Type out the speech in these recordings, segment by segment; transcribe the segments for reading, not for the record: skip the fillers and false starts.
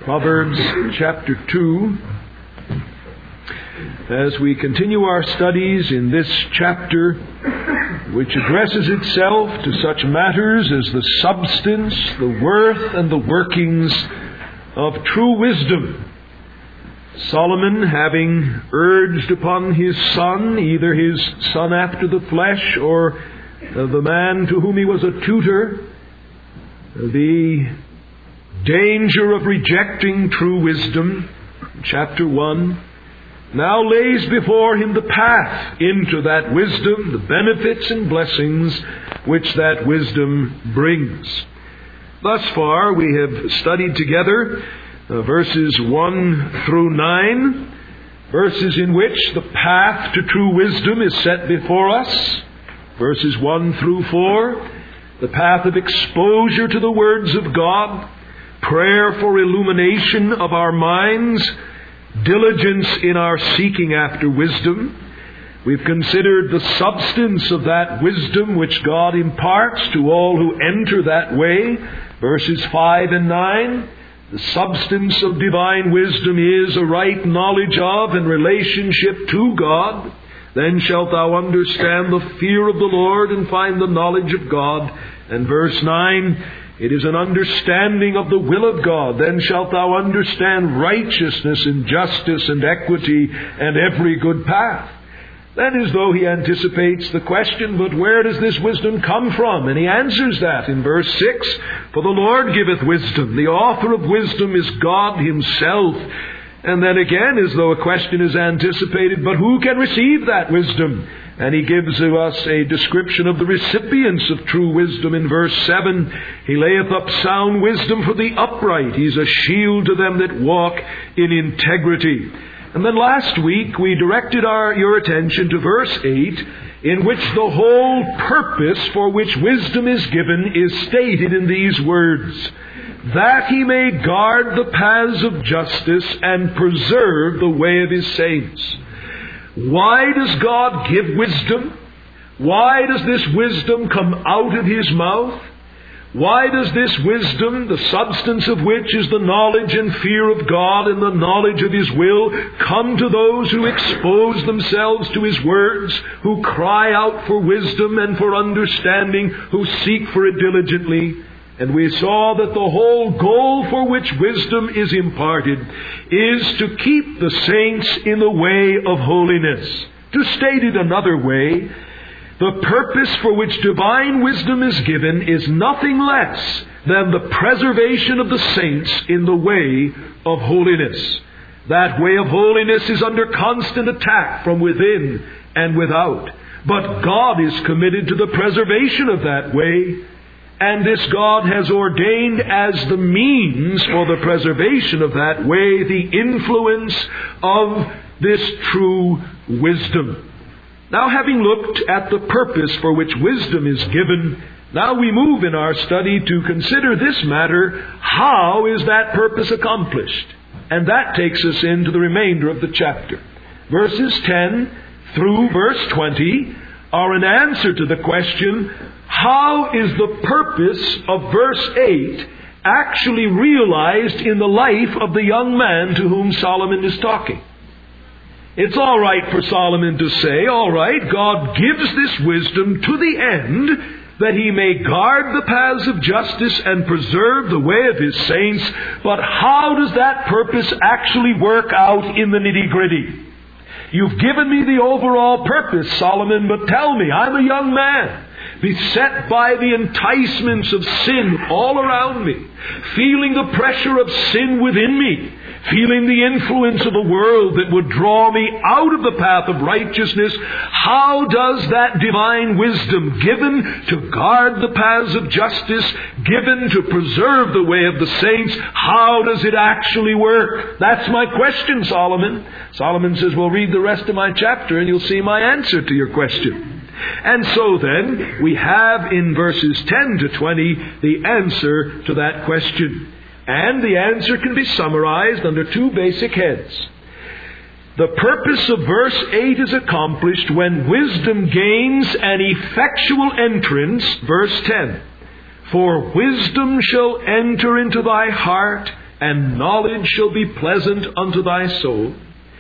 Proverbs chapter 2. As we continue our studies in this chapter, which addresses itself to such matters as the substance, the worth, and the workings of true wisdom. Solomon, having urged upon his son, either his son after the flesh or the man to whom he was a tutor, the danger of rejecting true wisdom, chapter 1, now lays before him the path into that wisdom, the benefits and blessings which that wisdom brings. Thus far we have studied together verses 1 through 9, verses in which the path to true wisdom is set before us. Verses 1 through 4, the path of exposure to the words of God, prayer for illumination of our minds, diligence in our seeking after wisdom. We've considered the substance of that wisdom which God imparts to all who enter that way, verses 5 and 9. The substance of divine wisdom is a right knowledge of and relationship to God. Then shalt thou understand the fear of the Lord and find the knowledge of God. And verse 9, it is an understanding of the will of God. Then shalt thou understand righteousness and justice and equity and every good path. Then as though he anticipates the question, but where does this wisdom come from? And he answers that in verse 6, for the Lord giveth wisdom. The author of wisdom is God himself. And then again, as though a question is anticipated, but who can receive that wisdom? And he gives to us a description of the recipients of true wisdom in verse 7. He layeth up sound wisdom for the upright. He's a shield to them that walk in integrity. And then last week we directed your attention to verse 8, in which the whole purpose for which wisdom is given is stated in these words, that he may guard the paths of justice and preserve the way of his saints. Why does God give wisdom? Why does this wisdom come out of his mouth? Why does this wisdom, the substance of which is the knowledge and fear of God and the knowledge of his will, come to those who expose themselves to his words, who cry out for wisdom and for understanding, who seek for it diligently? And we saw that the whole goal for which wisdom is imparted is to keep the saints in the way of holiness. To state it another way, the purpose for which divine wisdom is given is nothing less than the preservation of the saints in the way of holiness. That way of holiness is under constant attack from within and without. But God is committed to the preservation of that way. And this God has ordained as the means for the preservation of that way, the influence of this true wisdom. Now, having looked at the purpose for which wisdom is given, now we move in our study to consider this matter, how is that purpose accomplished? And that takes us into the remainder of the chapter. Verses 10 through verse 20 are an answer to the question, how is the purpose of verse 8 actually realized in the life of the young man to whom Solomon is talking? It's all right for Solomon to say, all right, God gives this wisdom to the end that he may guard the paths of justice and preserve the way of his saints. But how does that purpose actually work out in the nitty-gritty? You've given me the overall purpose, Solomon, but tell me, I'm a young man, beset by the enticements of sin all around me, feeling the pressure of sin within me, feeling the influence of a world that would draw me out of the path of righteousness. How does that divine wisdom, given to guard the paths of justice, given to preserve the way of the saints, how does it actually work? That's my question, Solomon. Solomon says, well, read the rest of my chapter and you'll see my answer to your question. And so then, we have in verses 10 to 20 the answer to that question. And the answer can be summarized under two basic heads. The purpose of verse 8 is accomplished when wisdom gains an effectual entrance, verse 10. For wisdom shall enter into thy heart, and knowledge shall be pleasant unto thy soul.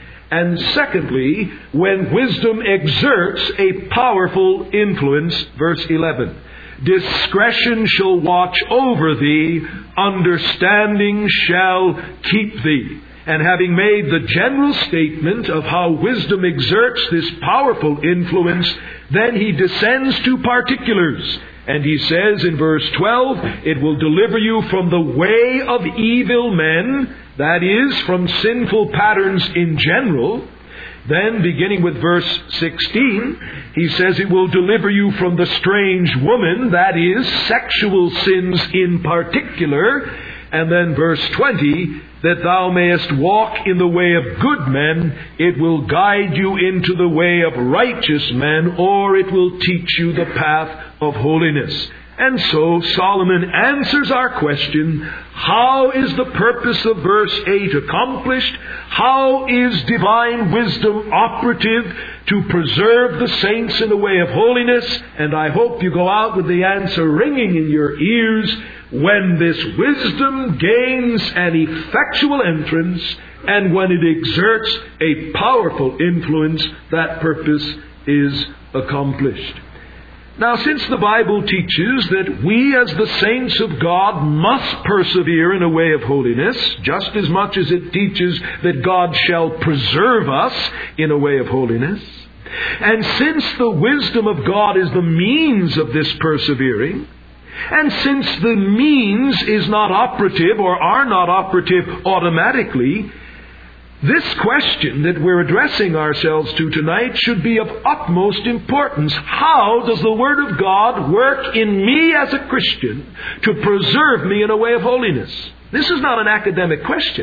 And secondly, when wisdom exerts a powerful influence, verse 11. Discretion shall watch over thee, understanding shall keep thee. And having made the general statement of how wisdom exerts this powerful influence, then he descends to particulars. And he says in verse 12, it will deliver you from the way of evil men, that is, from sinful patterns in general. Then, beginning with verse 16, he says it will deliver you from the strange woman, that is, sexual sins in particular. And then verse 20, that thou mayest walk in the way of good men, it will guide you into the way of righteous men, or it will teach you the path of holiness. And so Solomon answers our question, how is the purpose of verse 8 accomplished? How is divine wisdom operative to preserve the saints in the way of holiness? And I hope you go out with the answer ringing in your ears, when this wisdom gains an effectual entrance, and when it exerts a powerful influence, that purpose is accomplished. Now, since the Bible teaches that we as the saints of God must persevere in a way of holiness, just as much as it teaches that God shall preserve us in a way of holiness, and since the wisdom of God is the means of this persevering, and since the means is not operative or are not operative automatically, this question that we're addressing ourselves to tonight should be of utmost importance. How does the Word of God work in me as a Christian to preserve me in a way of holiness? This is not an academic question.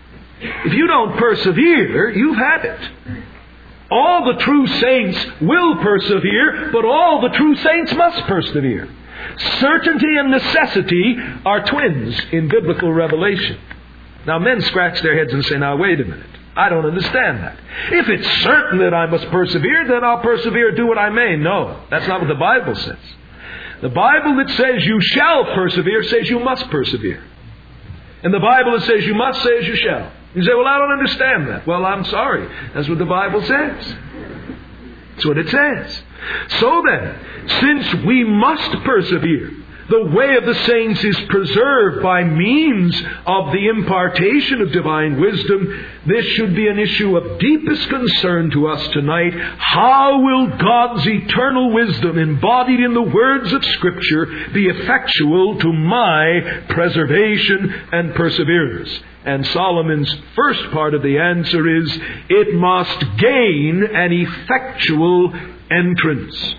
If you don't persevere, you've had it. All the true saints will persevere, but all the true saints must persevere. Certainty and necessity are twins in biblical revelation. Now, men scratch their heads and say, now, wait a minute. I don't understand that. If it's certain that I must persevere, then I'll persevere, do what I may. No, that's not what the Bible says. The Bible that says you shall persevere says you must persevere. And the Bible that says you must says you shall. You say, well, I don't understand that. Well, I'm sorry. That's what the Bible says. That's what it says. So then, since we must persevere, the way of the saints is preserved by means of the impartation of divine wisdom. This should be an issue of deepest concern to us tonight. How will God's eternal wisdom embodied in the words of Scripture be effectual to my preservation and perseverance? And Solomon's first part of the answer is, it must gain an effectual entrance.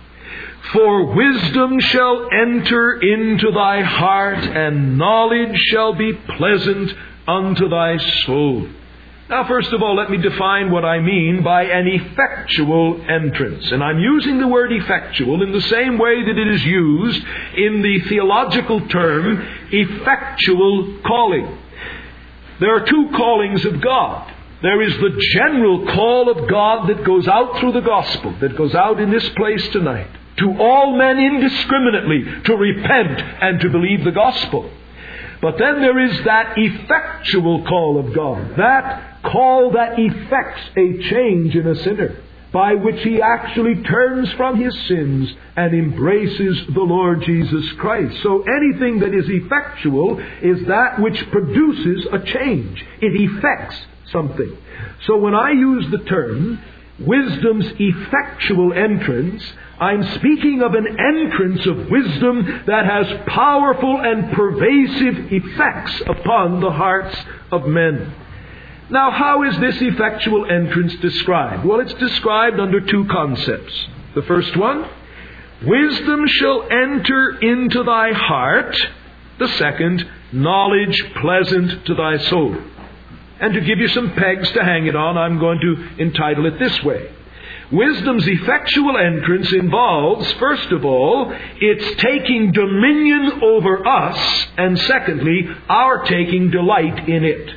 For wisdom shall enter into thy heart, and knowledge shall be pleasant unto thy soul. Now, first of all, let me define what I mean by an effectual entrance. And I'm using the word effectual in the same way that it is used in the theological term effectual calling. There are two callings of God. There is the general call of God that goes out through the gospel, that goes out in this place tonight, to all men indiscriminately to repent and to believe the gospel. But then there is that effectual call of God, that call that effects a change in a sinner, by which he actually turns from his sins and embraces the Lord Jesus Christ. So anything that is effectual is that which produces a change. It effects something. So when I use the term wisdom's effectual entrance, I'm speaking of an entrance of wisdom that has powerful and pervasive effects upon the hearts of men. Now, how is this effectual entrance described? Well, it's described under two concepts. The first one, wisdom shall enter into thy heart. The second, knowledge pleasant to thy soul. And to give you some pegs to hang it on, I'm going to entitle it this way. Wisdom's effectual entrance involves, first of all, its taking dominion over us, and secondly, our taking delight in it.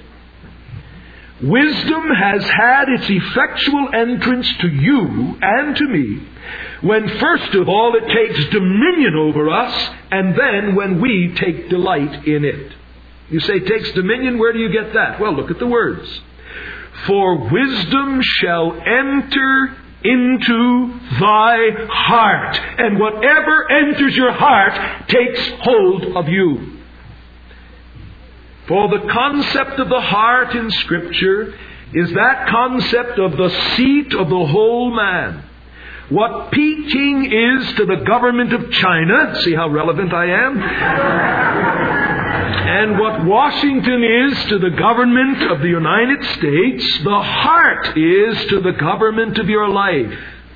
Wisdom has had its effectual entrance to you and to me when, first of all, it takes dominion over us, and then when we take delight in it. You say takes dominion, where do you get that? Well, look at the words. For wisdom shall enter into thy heart, and whatever enters your heart takes hold of you. For the concept of the heart in Scripture is that concept of the seat of the whole man. What Peking is to the government of China, see how relevant I am? And what Washington is to the government of the United States, the heart is to the government of your life.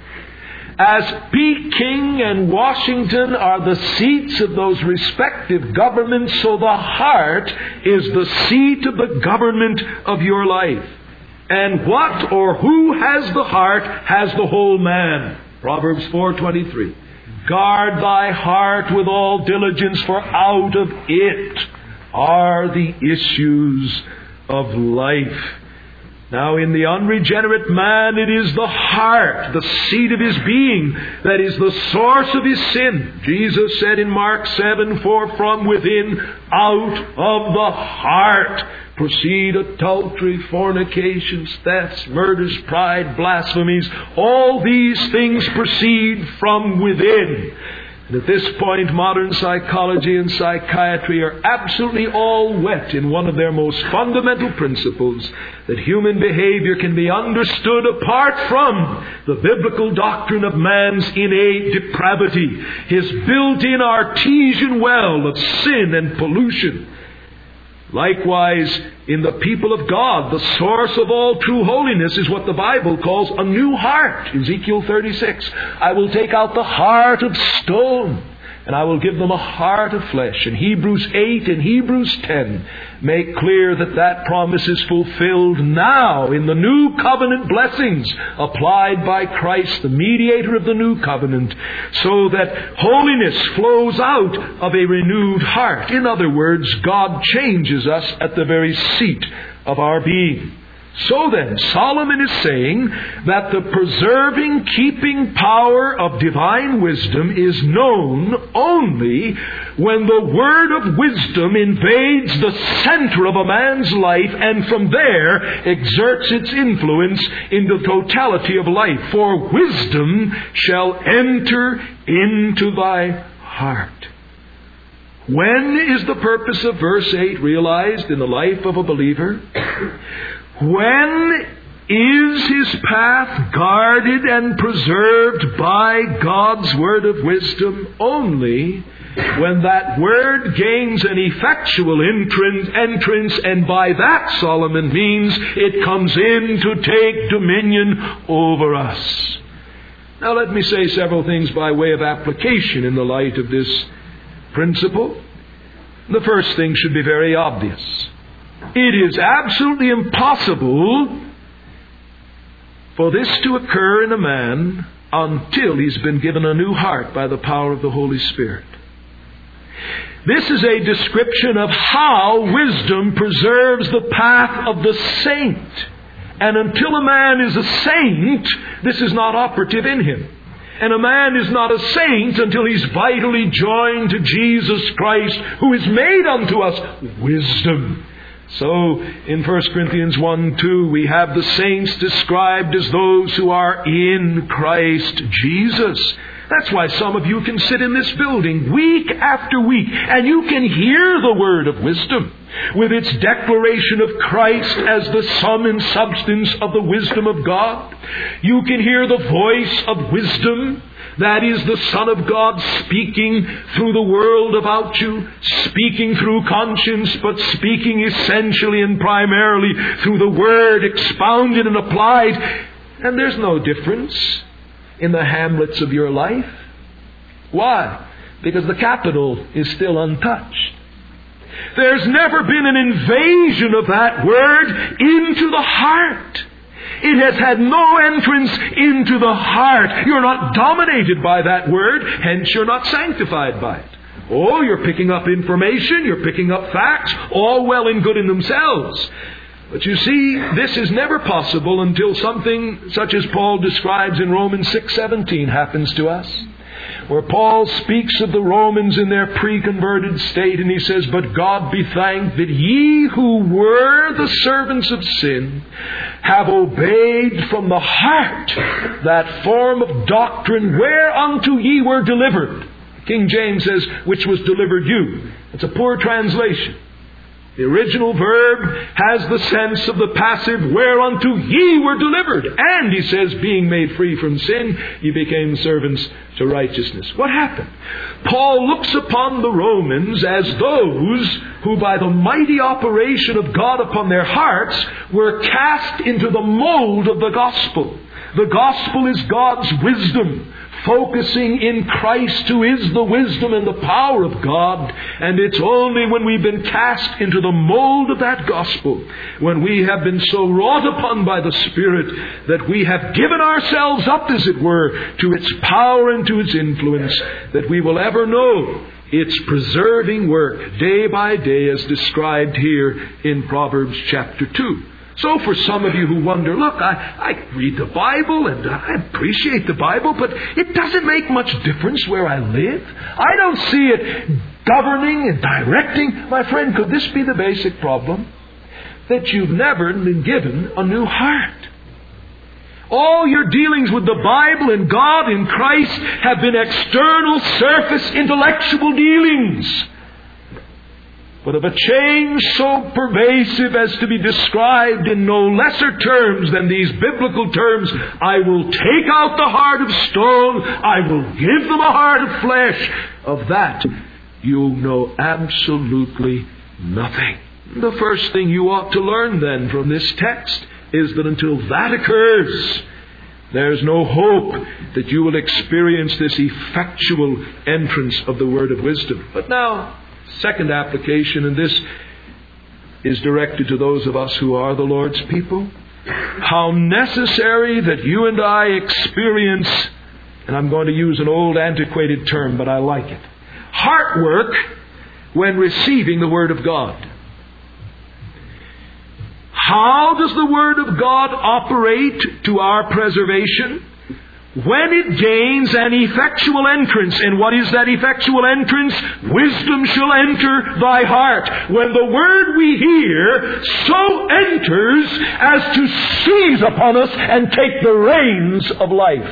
As Peking and Washington are the seats of those respective governments, so the heart is the seat of the government of your life. And what or who has the heart has the whole man. Proverbs 4:23. Guard thy heart with all diligence, for out of it are the issues of life. Now, in the unregenerate man, it is the heart, the seat of his being, that is the source of his sin. Jesus said in Mark 7, for from within, out of the heart, proceed adultery, fornications, thefts, murders, pride, blasphemies. All these things proceed from within. And at this point, modern psychology and psychiatry are absolutely all wet in one of their most fundamental principles, that human behavior can be understood apart from the biblical doctrine of man's innate depravity, his built-in artesian well of sin and pollution. Likewise, in the people of God, the source of all true holiness is what the Bible calls a new heart. Ezekiel 36. I will take out the heart of stone, and I will give them a heart of flesh. And Hebrews 8 and Hebrews 10 make clear that that promise is fulfilled now in the new covenant blessings applied by Christ, the mediator of the new covenant, so that holiness flows out of a renewed heart. In other words, God changes us at the very seat of our being. So then, Solomon is saying that the preserving, keeping power of divine wisdom is known only when the word of wisdom invades the center of a man's life and from there exerts its influence in the totality of life. For wisdom shall enter into thy heart. When is the purpose of verse 8 realized in the life of a believer? When is his path guarded and preserved by God's word of wisdom? Only when that word gains an effectual entrance, and by that, Solomon means, it comes in to take dominion over us. Now let me say several things by way of application in the light of this principle. The first thing should be very obvious. It is absolutely impossible for this to occur in a man until he's been given a new heart by the power of the Holy Spirit. This is a description of how wisdom preserves the path of the saint. And until a man is a saint, this is not operative in him. And a man is not a saint until he's vitally joined to Jesus Christ, who is made unto us wisdom. So, in 1 Corinthians 1:2, we have the saints described as those who are in Christ Jesus. That's why some of you can sit in this building week after week, and you can hear the word of wisdom, with its declaration of Christ as the sum and substance of the wisdom of God. You can hear the voice of wisdom, that is the Son of God speaking through the world about you, speaking through conscience, but speaking essentially and primarily through the Word expounded and applied. And there's no difference in the hamlets of your life. Why? Because the capital is still untouched. There's never been an invasion of that Word into the heart. It has had no entrance into the heart. You're not dominated by that word, hence you're not sanctified by it. Oh, you're picking up information, you're picking up facts, all well and good in themselves. But you see, this is never possible until something such as Paul describes in Romans 6:17 happens to us. where Paul speaks of the Romans in their pre-converted state, and he says, "But God be thanked that ye who were the servants of sin have obeyed from the heart that form of doctrine whereunto ye were delivered." King James says, "which was delivered you." It's a poor translation. The original verb has the sense of the passive, whereunto ye were delivered. And, he says, being made free from sin, ye became servants to righteousness. What happened? Paul looks upon the Romans as those who, by the mighty operation of God upon their hearts, were cast into the mold of the gospel. The gospel is God's wisdom, focusing in Christ, who is the wisdom and the power of God. And it's only when we've been cast into the mold of that gospel, when we have been so wrought upon by the Spirit that we have given ourselves up, as it were, to its power and to its influence, that we will ever know its preserving work day by day, as described here in Proverbs chapter 2. So for some of you who wonder, look, I read the Bible and I appreciate the Bible, but it doesn't make much difference where I live. I don't see it governing and directing. My friend, could this be the basic problem? That you've never been given a new heart. All your dealings with the Bible and God in Christ have been external, surface, intellectual dealings. But of a change so pervasive as to be described in no lesser terms than these biblical terms, "I will take out the heart of stone, I will give them a heart of flesh," of that you'll know absolutely nothing. The first thing you ought to learn then from this text is that until that occurs, there's no hope that you will experience this effectual entrance of the word of wisdom. But now, second application, and this is directed to those of us who are the Lord's people. How necessary that you and I experience, and I'm going to use an old antiquated term, but I like it, heart work when receiving the Word of God. How does the Word of God operate to our preservation? When it gains an effectual entrance. And what is that effectual entrance? Wisdom shall enter thy heart. When the word we hear so enters as to seize upon us and take the reins of life.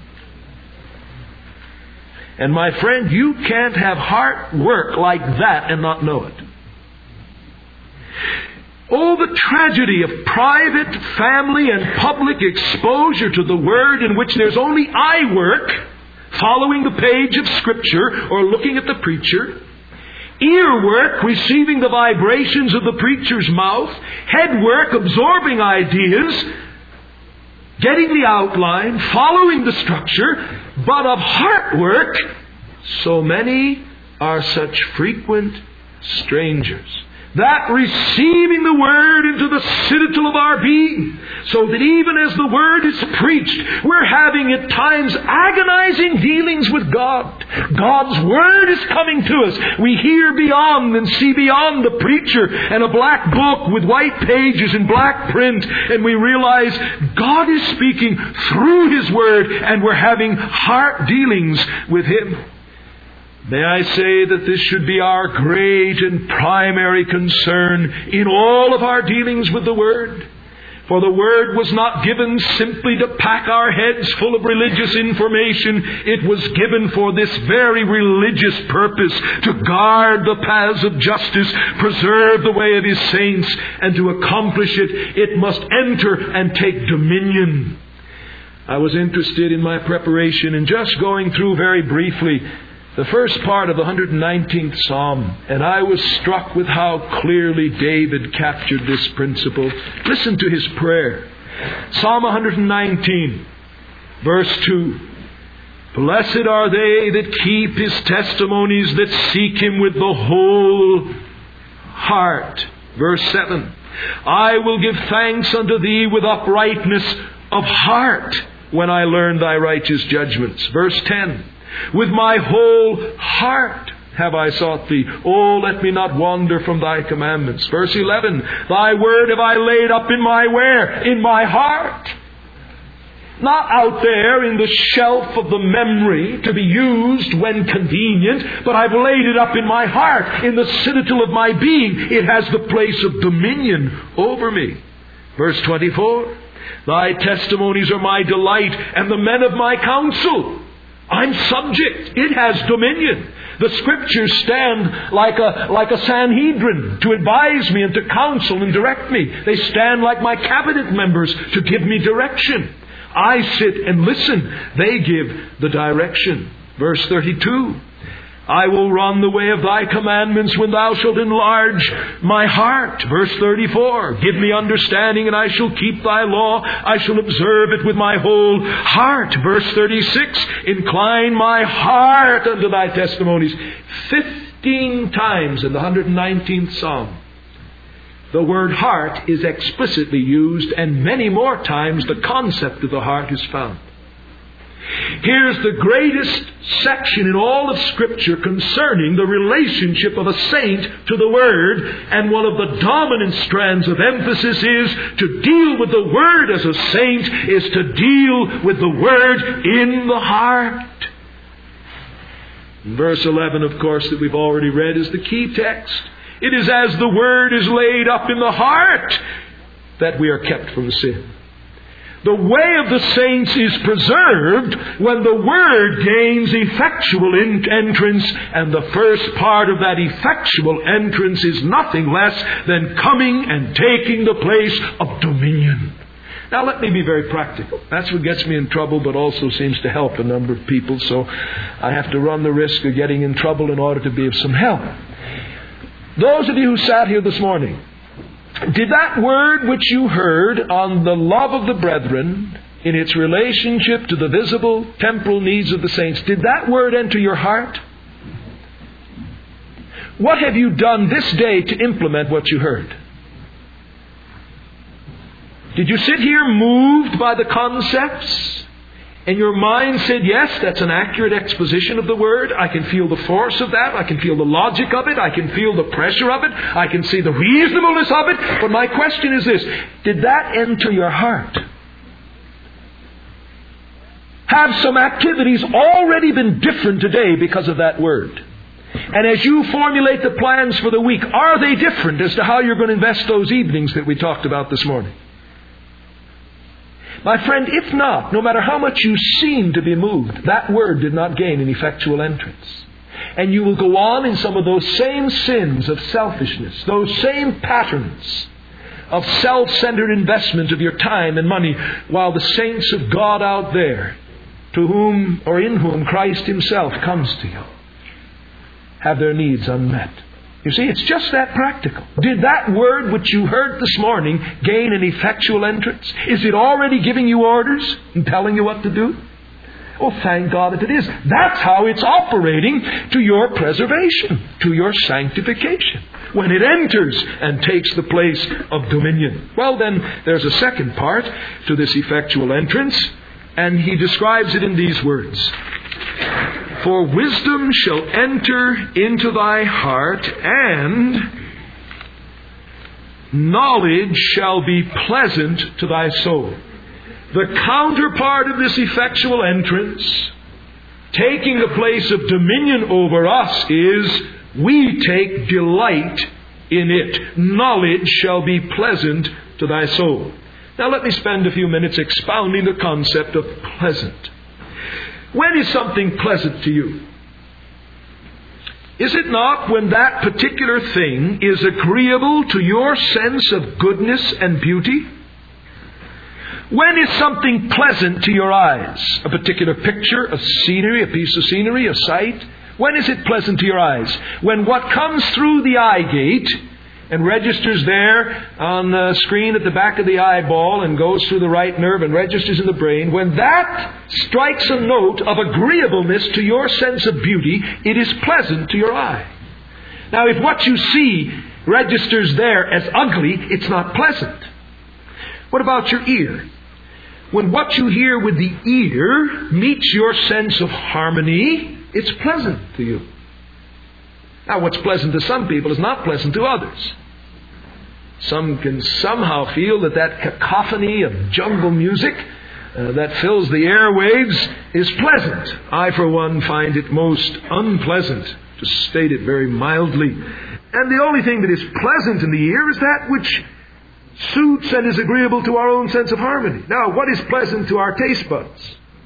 And my friend, you can't have heart work like that and not know it. Oh, the tragedy of private, family, and public exposure to the Word in which there's only eye work, following the page of Scripture or looking at the preacher, ear work, receiving the vibrations of the preacher's mouth, head work, absorbing ideas, getting the outline, following the structure, but of heart work, so many are such frequent strangers. That receiving the Word into the citadel of our being, so that even as the Word is preached, we're having at times agonizing dealings with God. God's Word is coming to us. We hear beyond and see beyond the preacher and a black book with white pages in black print, and we realize God is speaking through His Word, and we're having heart dealings with Him. May I say that this should be our great and primary concern in all of our dealings with the Word. For the Word was not given simply to pack our heads full of religious information. It was given for this very religious purpose, to guard the paths of justice, preserve the way of His saints, and to accomplish it, it must enter and take dominion. I was interested in my preparation in just going through very briefly the first part of the 119th Psalm, and I was struck with how clearly David captured this principle. Listen to his prayer. Psalm 119, verse 2. Blessed are they that keep His testimonies, that seek Him with the whole heart. Verse 7. I will give thanks unto Thee with uprightness of heart when I learn Thy righteous judgments. Verse 10. With my whole heart have I sought Thee. Oh, let me not wander from Thy commandments. Verse 11. Thy word have I laid up in my where? In my heart. Not out there in the shelf of the memory to be used when convenient, but I've laid it up in my heart, in the citadel of my being. It has the place of dominion over me. Verse 24, Thy testimonies are my delight, and the men of my counsel. I'm subject. It has dominion. The Scriptures stand like a Sanhedrin to advise me and to counsel and direct me. They stand like my cabinet members to give me direction. I sit and listen. They give the direction. Verse 32. I will run the way of thy commandments when thou shalt enlarge my heart. Verse 34. Give me understanding and I shall keep thy law. I shall observe it with my whole heart. Verse 36. Incline my heart unto thy testimonies. 15 times in the 119th Psalm, the word heart is explicitly used, and many more times the concept of the heart is found. Here's the greatest section in all of Scripture concerning the relationship of a saint to the Word, and one of the dominant strands of emphasis is to deal with the Word as a saint is to deal with the Word in the heart. Verse 11, of course, that we've already read is the key text. It is as the Word is laid up in the heart that we are kept from sin. The way of the saints is preserved when the Word gains effectual entrance, and the first part of that effectual entrance is nothing less than coming and taking the place of dominion. Now let me be very practical. That's what gets me in trouble, but also seems to help a number of people, so I have to run the risk of getting in trouble in order to be of some help. Those of you who sat here this morning, did that word which you heard on the love of the brethren in its relationship to the visible temporal needs of the saints, did that word enter your heart? What have you done this day to implement what you heard? Did you sit here moved by the concepts? And your mind said, yes, that's an accurate exposition of the Word. I can feel the force of that. I can feel the logic of it. I can feel the pressure of it. I can see the reasonableness of it. But my question is this. Did that enter your heart? Have some activities already been different today because of that Word? And as you formulate the plans for the week, are they different as to how you're going to invest those evenings that we talked about this morning? My friend, if not, no matter how much you seem to be moved, that word did not gain an effectual entrance. And you will go on in some of those same sins of selfishness, those same patterns of self-centered investment of your time and money, while the saints of God out there, to whom or in whom Christ Himself comes to you, have their needs unmet. You see, it's just that practical. Did that word which you heard this morning gain an effectual entrance? Is it already giving you orders and telling you what to do? Oh, thank God that it is. That's how it's operating to your preservation, to your sanctification, when it enters and takes the place of dominion. Well, then, there's a second part to this effectual entrance, and he describes it in these words. For wisdom shall enter into thy heart, and knowledge shall be pleasant to thy soul. The counterpart of this effectual entrance, taking the place of dominion over us, is we take delight in it. Knowledge shall be pleasant to thy soul. Now let me spend a few minutes expounding the concept of pleasant. When is something pleasant to you? Is it not when that particular thing is agreeable to your sense of goodness and beauty? When is something pleasant to your eyes? A particular picture, a scenery, a piece of scenery, a sight? When is it pleasant to your eyes? When what comes through the eye gate and registers there on the screen at the back of the eyeball and goes through the right nerve and registers in the brain, when that strikes a note of agreeableness to your sense of beauty, it is pleasant to your eye. Now, if what you see registers there as ugly, it's not pleasant. What about your ear? When what you hear with the ear meets your sense of harmony, it's pleasant to you. Now, what's pleasant to some people is not pleasant to others. Some can somehow feel that cacophony of jungle music that fills the airwaves is pleasant. I, for one, find it most unpleasant, to state it very mildly. And the only thing that is pleasant in the ear is that which suits and is agreeable to our own sense of harmony. Now, what is pleasant to our taste buds?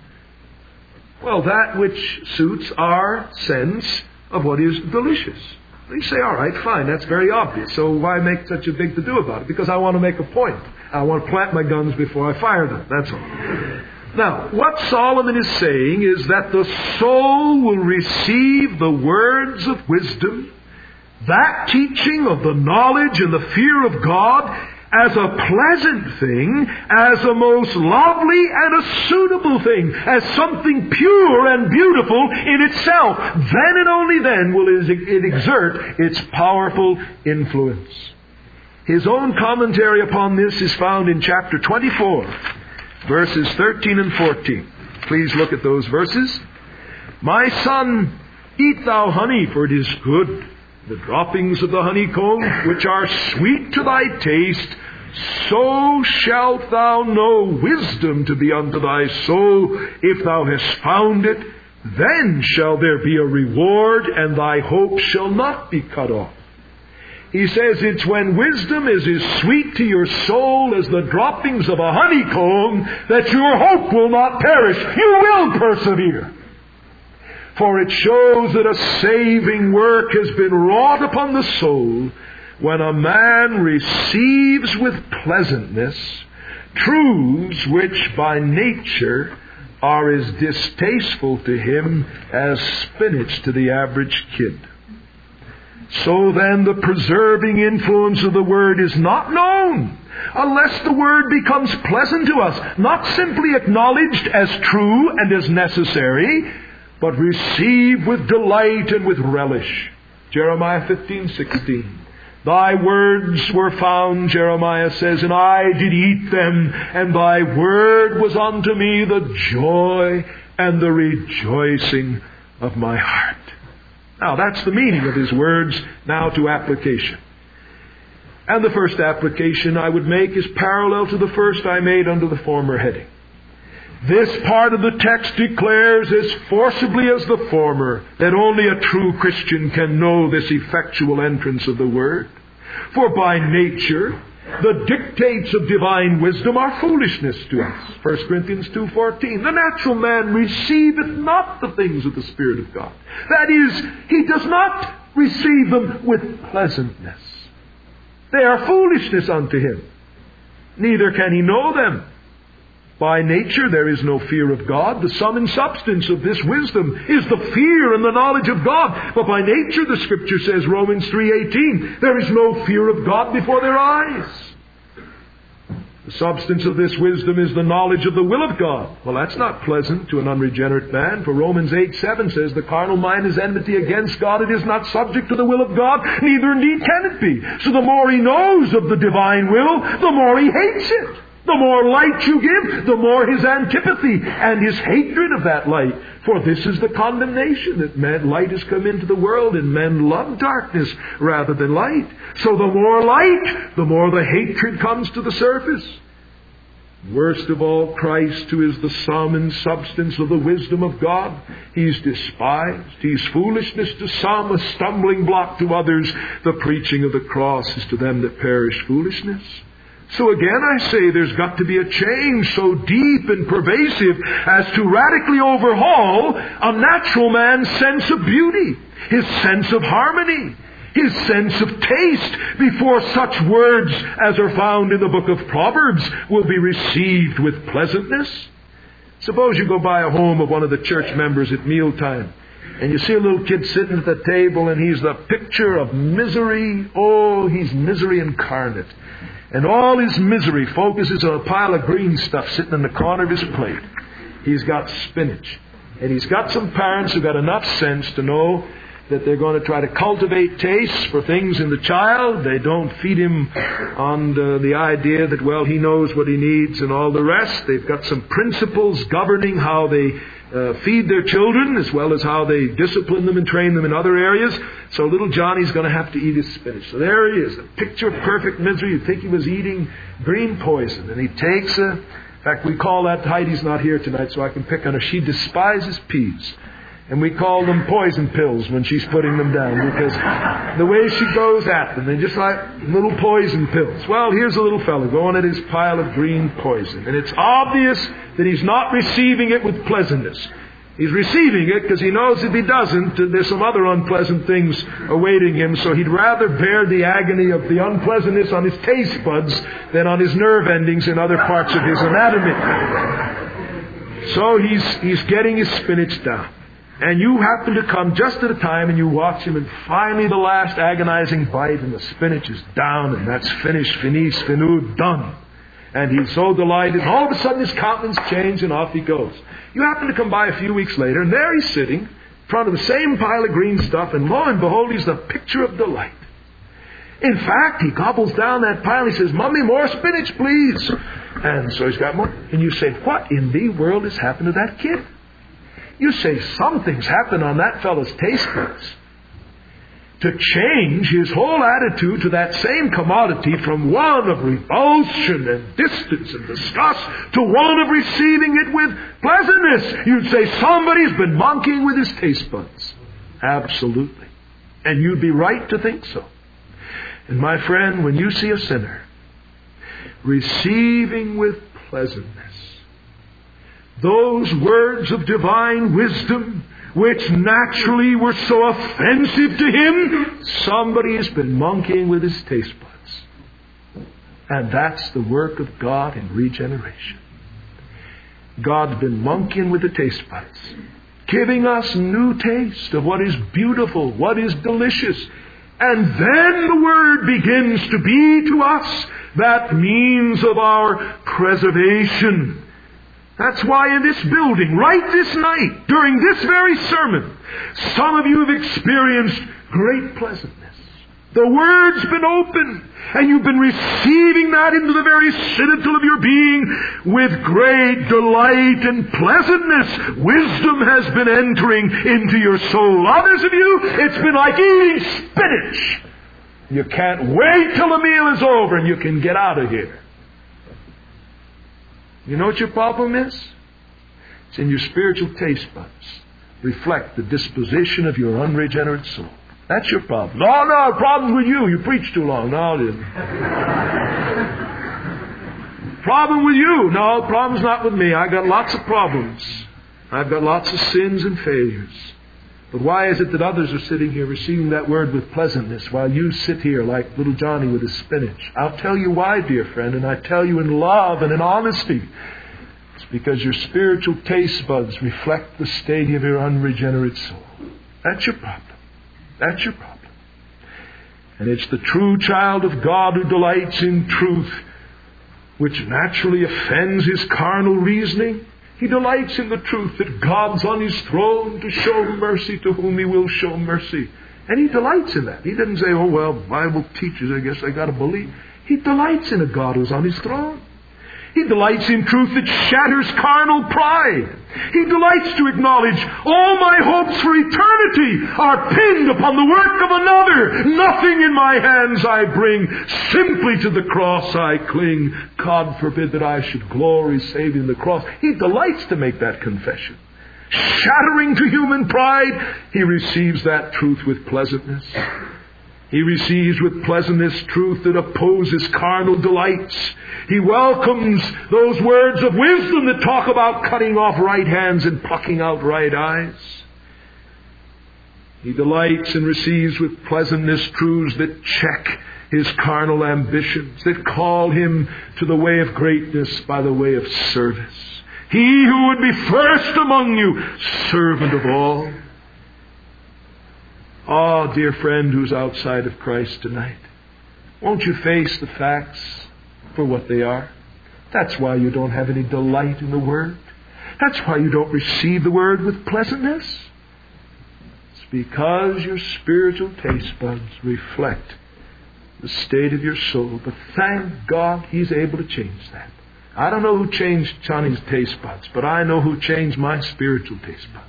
Well, that which suits our sense of what is delicious. You say, all right, fine, that's very obvious. So why make such a big to-do about it? Because I want to make a point. I want to plant my guns before I fire them. That's all. Now, what Solomon is saying is that the soul will receive the words of wisdom, that teaching of the knowledge and the fear of God, as a pleasant thing, as a most lovely and a suitable thing, as something pure and beautiful in itself. Then and only then will it exert its powerful influence. His own commentary upon this is found in chapter 24, verses 13 and 14. Please look at those verses. My son, eat thou honey, for it is good. The droppings of the honeycomb, which are sweet to thy taste, so shalt thou know wisdom to be unto thy soul. If thou hast found it, then shall there be a reward, and thy hope shall not be cut off. He says it's when wisdom is as sweet to your soul as the droppings of a honeycomb that your hope will not perish. You will persevere. For it shows that a saving work has been wrought upon the soul when a man receives with pleasantness truths which by nature are as distasteful to him as spinach to the average kid. So then the preserving influence of the Word is not known unless the Word becomes pleasant to us, not simply acknowledged as true and as necessary, but received with delight and with relish. Jeremiah 15:16. Thy words were found, Jeremiah says, and I did eat them, and thy word was unto me the joy and the rejoicing of my heart. Now that's the meaning of his words. Now to application. And the first application I would make is parallel to the first I made under the former heading. This part of the text declares as forcibly as the former that only a true Christian can know this effectual entrance of the Word. For by nature, the dictates of divine wisdom are foolishness to us. 1 Corinthians 2:14. The natural man receiveth not the things of the Spirit of God. That is, he does not receive them with pleasantness. They are foolishness unto him. Neither can he know them. By nature there is no fear of God. The sum and substance of this wisdom is the fear and the knowledge of God. But by nature, the Scripture says, Romans 3:18, there is no fear of God before their eyes. The substance of this wisdom is the knowledge of the will of God. Well, that's not pleasant to an unregenerate man, for Romans 8:7 says, the carnal mind is enmity against God. It is not subject to the will of God, neither indeed can it be. So the more he knows of the divine will, the more he hates it. The more light you give, the more his antipathy and his hatred of that light. For this is the condemnation, that light has come into the world and men love darkness rather than light. So the more light, the more the hatred comes to the surface. Worst of all, Christ, who is the sum and substance of the wisdom of God, He's despised. He's foolishness to some, a stumbling block to others. The preaching of the cross is to them that perish foolishness. So again I say there's got to be a change so deep and pervasive as to radically overhaul a natural man's sense of beauty, his sense of harmony, his sense of taste, before such words as are found in the book of Proverbs will be received with pleasantness. Suppose you go by a home of one of the church members at mealtime, and you see a little kid sitting at the table, and he's the picture of misery. Oh, he's misery incarnate. And all his misery focuses on a pile of green stuff sitting in the corner of his plate. He's got spinach. And he's got some parents who've got enough sense to know that they're going to try to cultivate tastes for things in the child. They don't feed him on the idea that, well, he knows what he needs and all the rest. They've got some principles governing how they feed their children, as well as how they discipline them and train them in other areas. So little Johnny's going to have to eat his spinach. So there he is, a picture of perfect misery. You'd think he was eating green poison. And he takes a In fact, we call that, Heidi's not here tonight, so I can pick on her. She despises peas. And we call them poison pills when she's putting them down, because the way she goes at them, they're just like little poison pills. Well, here's a little fellow going at his pile of green poison. And it's obvious that he's not receiving it with pleasantness. He's receiving it because he knows if he doesn't, there's some other unpleasant things awaiting him. So he'd rather bear the agony of the unpleasantness on his taste buds than on his nerve endings in other parts of his anatomy. So he's getting his spinach down. And you happen to come just at a time and you watch him, and finally the last agonizing bite and the spinach is down, and that's finished, finis, finud, done. And he's so delighted, and all of a sudden his countenance changes and off he goes. You happen to come by a few weeks later, and there he's sitting in front of the same pile of green stuff, and lo and behold, he's the picture of delight. In fact, he gobbles down that pile and he says, "Mummy, more spinach, please." And so he's got more. And you say, "What in the world has happened to that kid?" You say, something's happened on that fellow's taste buds to change his whole attitude to that same commodity from one of revulsion and distance and disgust to one of receiving it with pleasantness. You'd say somebody's been monkeying with his taste buds. Absolutely. And you'd be right to think so. And my friend, when you see a sinner receiving with pleasantness those words of divine wisdom which naturally were so offensive to him, somebody has been monkeying with his taste buds. And that's the work of God in regeneration. God's been monkeying with the taste buds, giving us new taste of what is beautiful, what is delicious. And then the Word begins to be to us that means of our preservation. That's why in this building, right this night, during this very sermon, some of you have experienced great pleasantness. The Word's been opened, and you've been receiving that into the very citadel of your being with great delight and pleasantness. Wisdom has been entering into your soul. Others of you, it's been like eating spinach. You can't wait till the meal is over and you can get out of here. You know what your problem is? It's in your spiritual taste buds. Reflect the disposition of your unregenerate soul. That's your problem. No, the problem's with you. You preach too long. No, it isn't. Problem with you. No, the problem's not with me. I got lots of problems. I've got lots of sins and failures. But why is it that others are sitting here receiving that Word with pleasantness while you sit here like little Johnny with his spinach? I'll tell you why, dear friend, and I tell you in love and in honesty. It's because your spiritual taste buds reflect the state of your unregenerate soul. That's your problem. That's your problem. And it's the true child of God who delights in truth, which naturally offends his carnal reasoning. He delights in the truth that God's on His throne to show mercy to whom He will show mercy. And He delights in that. He doesn't say, "Oh, well, Bible teaches, I guess I got to believe." He delights in a God who's on His throne. He delights in truth that shatters carnal pride. He delights to acknowledge all my hopes for eternity are pinned upon the work of another. Nothing in my hands I bring. Simply to the cross I cling. God forbid that I should glory save in the cross. He delights to make that confession. Shattering to human pride, he receives that truth with pleasantness. He receives with pleasantness truth that opposes carnal delights. He welcomes those words of wisdom that talk about cutting off right hands and plucking out right eyes. He delights and receives with pleasantness truths that check his carnal ambitions, that call him to the way of greatness by the way of service. He who would be first among you, servant of all. Oh, dear friend who's outside of Christ tonight, won't you face the facts for what they are? That's why you don't have any delight in the Word. That's why you don't receive the Word with pleasantness. It's because your spiritual taste buds reflect the state of your soul. But thank God He's able to change that. I don't know who changed Johnny's taste buds, but I know who changed my spiritual taste buds.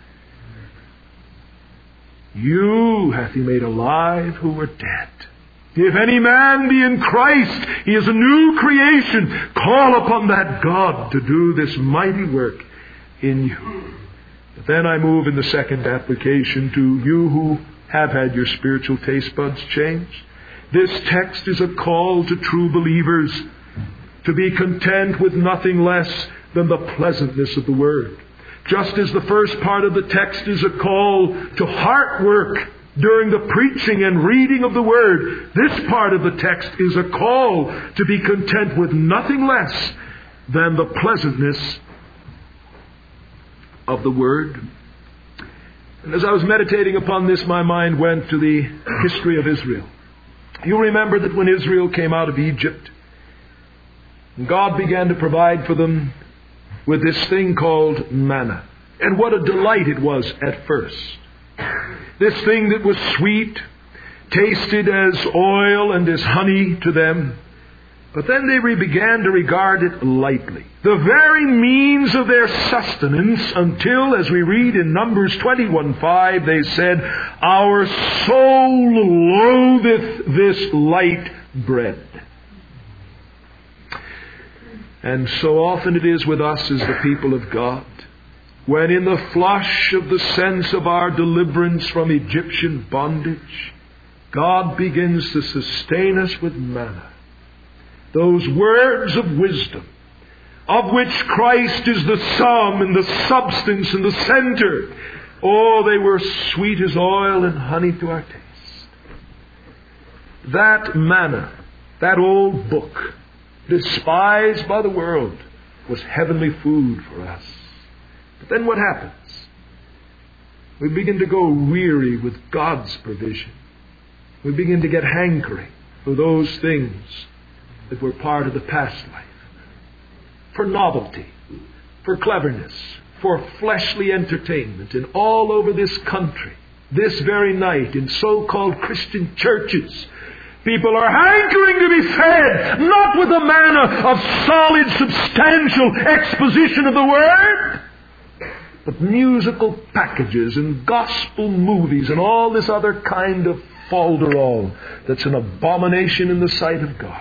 You hath He made alive who were dead. If any man be in Christ, he is a new creation. Call upon that God to do this mighty work in you. But then I move in the second application to you who have had your spiritual taste buds changed. This text is a call to true believers to be content with nothing less than the pleasantness of the Word. Just as the first part of the text is a call to heart work during the preaching and reading of the Word, this part of the text is a call to be content with nothing less than the pleasantness of the Word. And as I was meditating upon this, my mind went to the history of Israel. You remember that when Israel came out of Egypt, God began to provide for them with this thing called manna. And what a delight it was at first. This thing that was sweet, tasted as oil and as honey to them. But then they began to regard it lightly. The very means of their sustenance, until, as we read in Numbers 21:5, they said, "Our soul loatheth this light bread." And so often it is with us as the people of God, when in the flush of the sense of our deliverance from Egyptian bondage, God begins to sustain us with manna. Those words of wisdom, of which Christ is the sum and the substance and the center. Oh, they were sweet as oil and honey to our taste. That manna, that old book, despised by the world, was heavenly food for us. But then what happens? We begin to go weary with God's provision. We begin to get hankering for those things that were part of the past life. For novelty, for cleverness, for fleshly entertainment. And all over this country, this very night, in so-called Christian churches, people are hankering to be fed, not with the manna of solid, substantial exposition of the Word, but musical packages and gospel movies and all this other kind of falderall that's an abomination in the sight of God.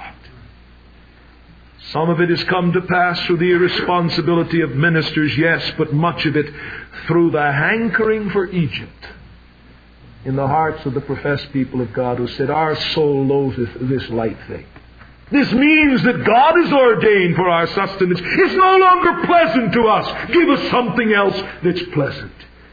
Some of it has come to pass through the irresponsibility of ministers, yes, but much of it through the hankering for Egypt in the hearts of the professed people of God, who said, "Our soul loatheth this light thing." This means that God is ordained for our sustenance. It's no longer pleasant to us. Give us something else that's pleasant.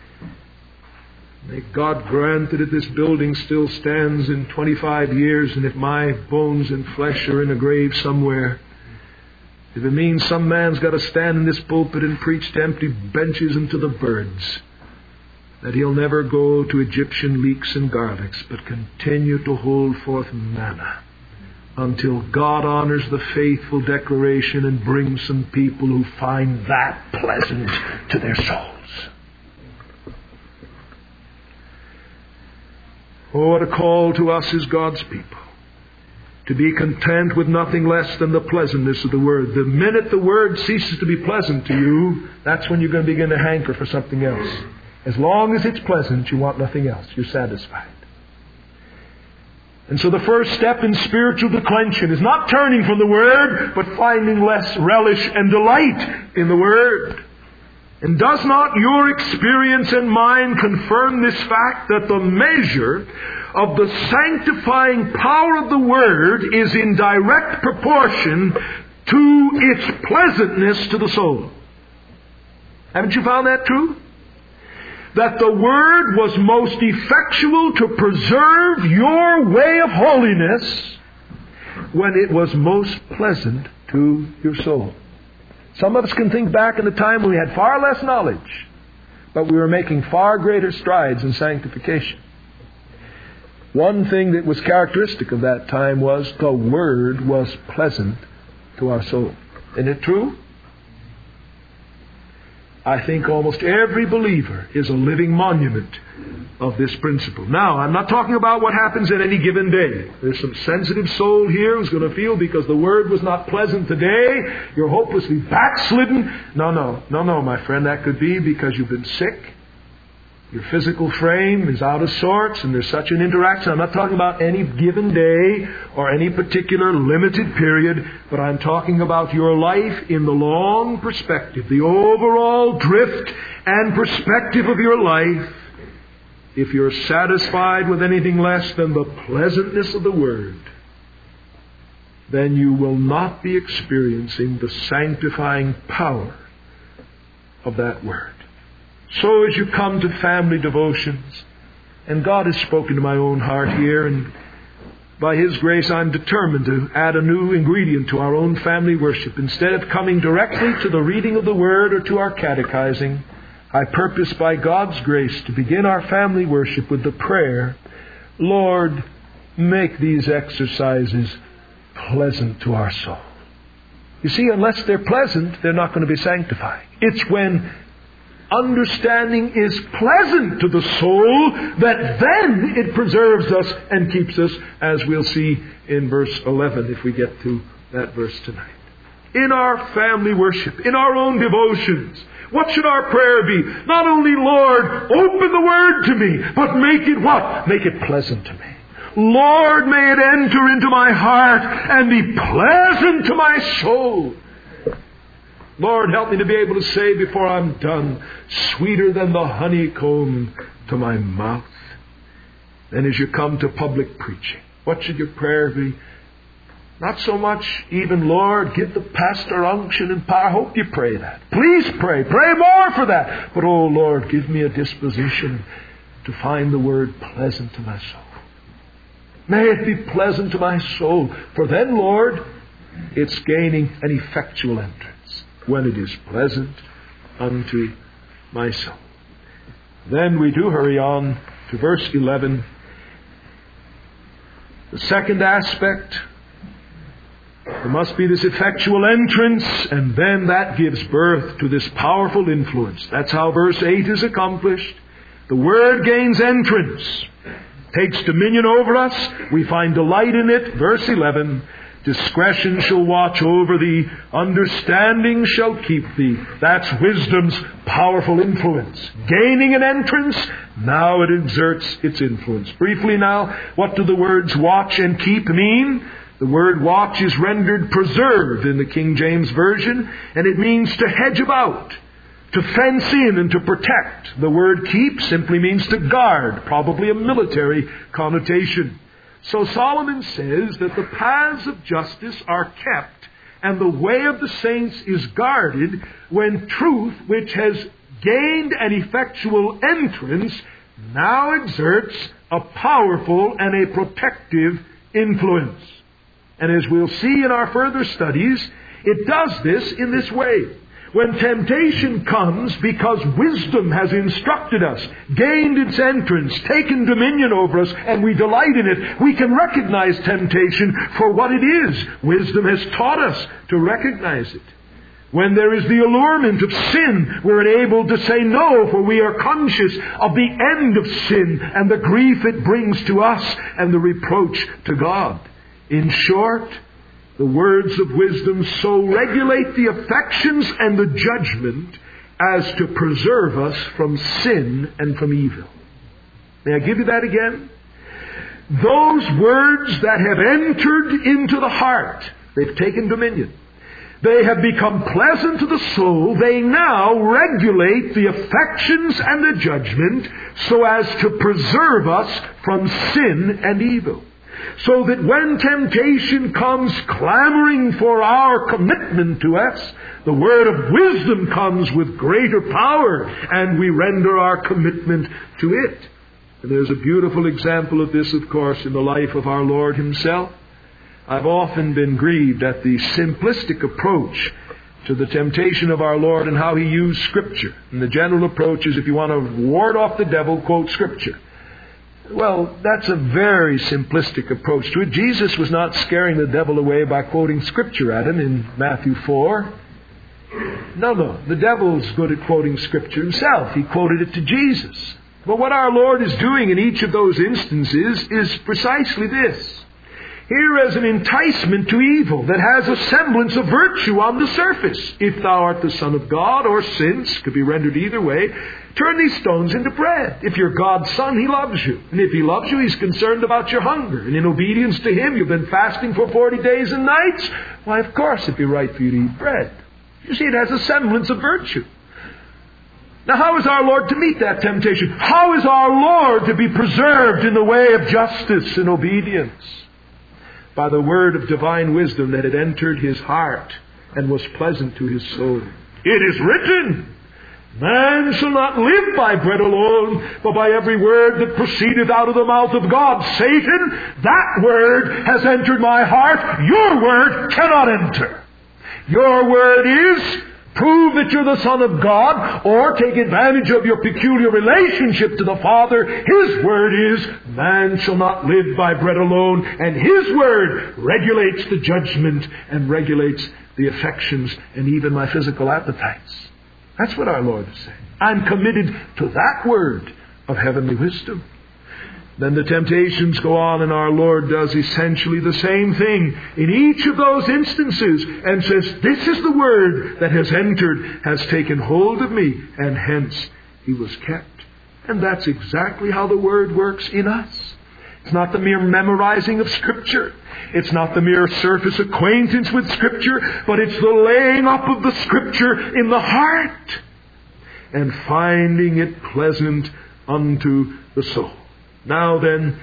May God grant that if this building still stands in 25 years, and if my bones and flesh are in a grave somewhere, if it means some man's got to stand in this pulpit and preach to empty benches and to the birds, that he'll never go to Egyptian leeks and garlics, but continue to hold forth manna until God honors the faithful declaration and brings some people who find that pleasant to their souls. Oh, what a call to us as God's people, to be content with nothing less than the pleasantness of the Word. The minute the Word ceases to be pleasant to you, that's when you're going to begin to hanker for something else. As long as it's pleasant, you want nothing else. You're satisfied. And so the first step in spiritual declension is not turning from the Word, but finding less relish and delight in the Word. And does not your experience and mine confirm this fact, that the measure of the sanctifying power of the Word is in direct proportion to its pleasantness to the soul? Haven't you found that true? That the Word was most effectual to preserve your way of holiness when it was most pleasant to your soul. Some of us can think back in the time when we had far less knowledge, but we were making far greater strides in sanctification. One thing that was characteristic of that time was the Word was pleasant to our soul. Isn't it true? I think almost every believer is a living monument of this principle. Now, I'm not talking about what happens at any given day. There's some sensitive soul here who's going to feel because the Word was not pleasant today, you're hopelessly backslidden. No, my friend, that could be because you've been sick. your physical frame is out of sorts and there's such an interaction. I'm not talking about any given day or any particular limited period, but I'm talking about your life in the long perspective, the overall drift and perspective of your life. If you're satisfied with anything less than the pleasantness of the Word, then you will not be experiencing the sanctifying power of that Word. So as you come to family devotions, and God has spoken to my own heart here, and by His grace I'm determined to add a new ingredient to our own family worship. Instead of coming directly to the reading of the Word or to our catechizing, I purpose by God's grace to begin our family worship with the prayer, Lord, make these exercises pleasant to our soul. You see, unless they're pleasant, they're not going to be sanctifying. It's when understanding is pleasant to the soul that then it preserves us and keeps us, as we'll see in verse 11 if we get to that verse tonight. In our family worship, in our own devotions, what should our prayer be? Not only, Lord, open the Word to me, but make it what? Make it pleasant to me. Lord, may it enter into my heart and be pleasant to my soul. Lord, help me to be able to say before I'm done, sweeter than the honeycomb to my mouth. Then as you come to public preaching, what should your prayer be? Not so much even, Lord, give the pastor unction and power. I hope you pray that. Please pray. Pray more for that. But, oh Lord, give me a disposition to find the Word pleasant to my soul. May it be pleasant to my soul. For then, Lord, it's gaining an effectual entrance when it is pleasant unto my soul. Then we do hurry on to verse 11. The second aspect, there must be this effectual entrance, and then that gives birth to this powerful influence. That's how verse 8 is accomplished. The Word gains entrance, takes dominion over us. We find delight in it. Verse 11, discretion shall watch over thee, understanding shall keep thee. That's wisdom's powerful influence. Gaining an entrance, now it exerts its influence. Briefly now, what do the words watch and keep mean? The word watch is rendered preserve in the King James Version, and it means to hedge about, to fence in and to protect. The word keep simply means to guard, probably a military connotation. So Solomon says that the paths of justice are kept and the way of the saints is guarded when truth, which has gained an effectual entrance, now exerts a powerful and a protective influence. And as we'll see in our further studies, it does this in this way. When temptation comes, because wisdom has instructed us, gained its entrance, taken dominion over us, and we delight in it, we can recognize temptation for what it is. Wisdom has taught us to recognize it. When there is the allurement of sin, we're able to say no, for we are conscious of the end of sin and the grief it brings to us and the reproach to God. In short, the words of wisdom so regulate the affections and the judgment as to preserve us from sin and from evil. May I give you that again? Those words that have entered into the heart, they've taken dominion. They have become pleasant to the soul. They now regulate the affections and the judgment so as to preserve us from sin and evil. So that when temptation comes clamoring for our commitment to us, the word of wisdom comes with greater power, and we render our commitment to it. And there's a beautiful example of this, of course, in the life of our Lord Himself. I've often been grieved at the simplistic approach to the temptation of our Lord and how He used Scripture. And the general approach is, if you want to ward off the devil, quote Scripture. Well, that's a very simplistic approach to it. Jesus was not scaring the devil away by quoting Scripture at him in Matthew 4. No. The devil's good at quoting Scripture himself. He quoted it to Jesus. But what our Lord is doing in each of those instances is precisely this. here as an enticement to evil that has a semblance of virtue on the surface. If thou art the Son of God, or since, could be rendered either way, turn these stones into bread. If you're God's Son, He loves you. And if He loves you, He's concerned about your hunger. And in obedience to Him, you've been fasting for 40 days and nights. Why, of course it'd be right for you to eat bread. You see, it has a semblance of virtue. Now, how is our Lord to meet that temptation? How is our Lord to be preserved in the way of justice and obedience? By the word of divine wisdom that had entered His heart and was pleasant to His soul. It is written, man shall not live by bread alone, but by every word that proceedeth out of the mouth of God. Satan, that word has entered my heart. Your word cannot enter. Your word is, prove that you're the Son of God, or take advantage of your peculiar relationship to the Father. His word is, man shall not live by bread alone. And His word regulates the judgment and regulates the affections and even my physical appetites. That's what our Lord is saying. I'm committed to that word of heavenly wisdom. Then the temptations go on, and our Lord does essentially the same thing in each of those instances and says, this is the word that has entered, has taken hold of me, and hence He was kept. And that's exactly how the word works in us. It's not the mere memorizing of Scripture. It's not the mere surface acquaintance with Scripture, but it's the laying up of the Scripture in the heart and finding it pleasant unto the soul. Now then,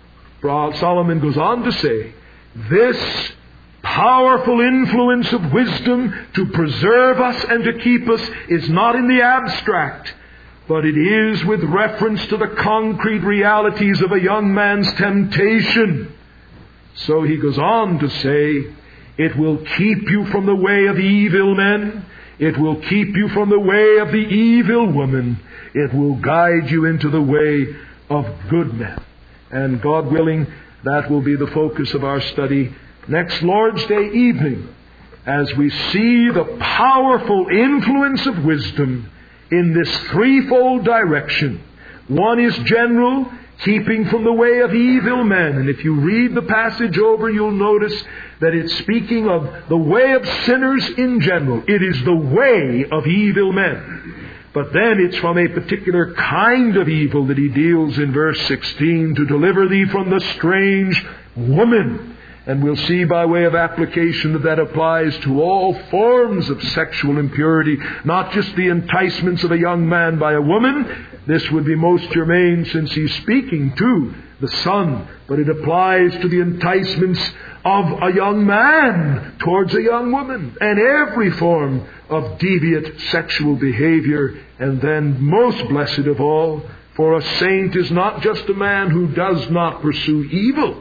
Solomon goes on to say, this powerful influence of wisdom to preserve us and to keep us is not in the abstract, but it is with reference to the concrete realities of a young man's temptation. So he goes on to say, it will keep you from the way of evil men. It will keep you from the way of the evil woman. It will guide you into the way of good men. And God willing, that will be the focus of our study next Lord's Day evening, as we see the powerful influence of wisdom in this threefold direction. One is general, keeping from the way of evil men. And if you read the passage over, you'll notice that it's speaking of the way of sinners in general. It is the way of evil men. But then it's from a particular kind of evil that He deals in verse 16, to deliver thee from the strange woman. And we'll see by way of application that applies to all forms of sexual impurity, not just the enticements of a young man by a woman. This would be most germane since he's speaking to the Son, but it applies to the enticements of a young man towards a young woman, and every form of deviant sexual behavior. And then, most blessed of all, for a saint is not just a man who does not pursue evil.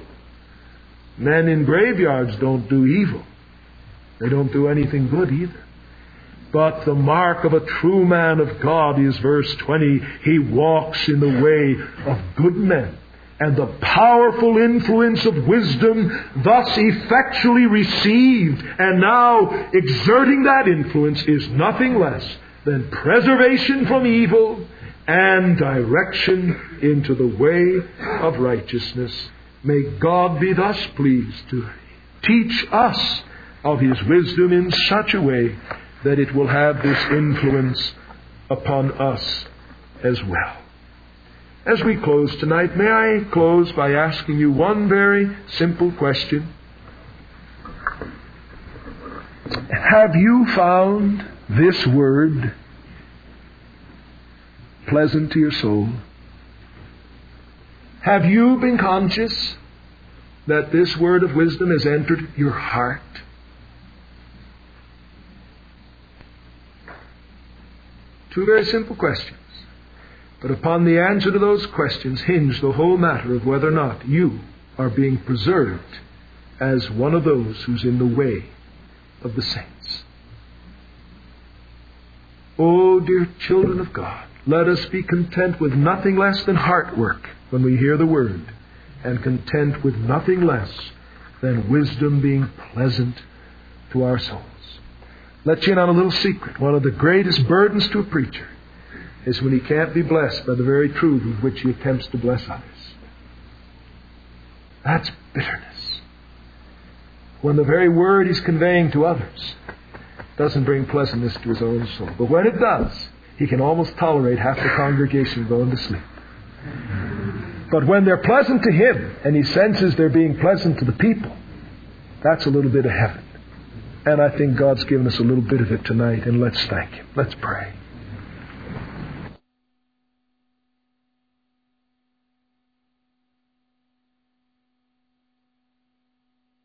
Men in graveyards don't do evil. They don't do anything good either. But the mark of a true man of God is, verse 20, he walks in the way of good men. And the powerful influence of wisdom thus effectually received and now exerting that influence is nothing less than preservation from evil and direction into the way of righteousness. May God be thus pleased to teach us of His wisdom in such a way that it will have this influence upon us as well. As we close tonight, may I close by asking you one very simple question. Have you found this word pleasant to your soul? Have you been conscious that this word of wisdom has entered your heart? Two very simple questions. But upon the answer to those questions hinge the whole matter of whether or not you are being preserved as one of those who's in the way of the saints. Oh, dear children of God, let us be content with nothing less than heart work when we hear the Word, and content with nothing less than wisdom being pleasant to our souls. Let you in on a little secret. One of the greatest burdens to a preacher is when he can't be blessed by the very truth with which he attempts to bless others. That's bitterness. when the very word he's conveying to others doesn't bring pleasantness to his own soul. But when it does, he can almost tolerate half the congregation going to sleep. But when they're pleasant to him, and he senses they're being pleasant to the people, that's a little bit of heaven. And I think God's given us a little bit of it tonight, and let's thank him. Let's pray.